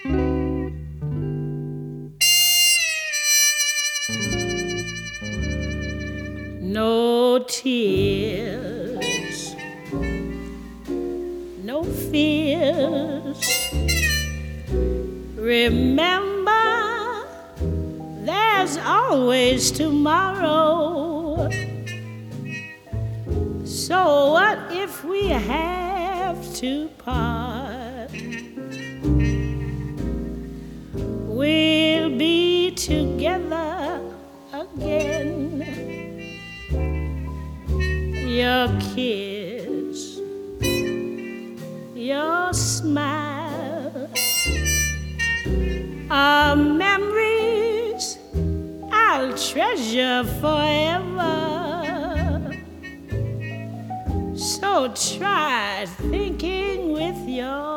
No tears, no fears. Remember, there's always tomorrow. So what if we have to part? We'll be together again. Your kiss, your smile are memories I'll treasure forever. So try thinking with your